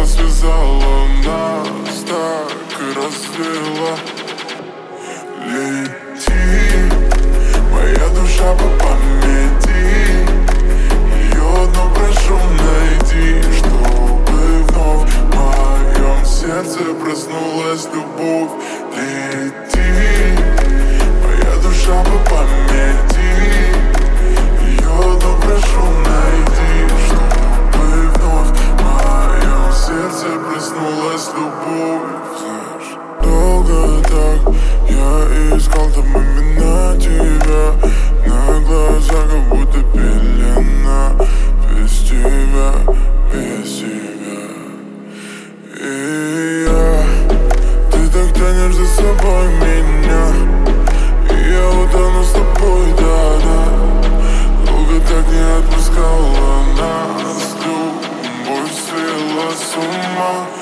связала нас, так и развела. Лети, моя душа по памяти, ее одну прошу найди, чтобы вновь в моем сердце проснулась любовь. Лети, моя душа по памяти, ее одну прошу найди, чтобы вновь в моем сердце проснулась любовь. Знаешь, долго так я искал там именно тебя, на глазах как будто пелена. Без тебя, без тебя. И ты так тянешь за собой меня, и я утону с тобой, да-да. Долго так не отпускала нас, любовь свела с ума.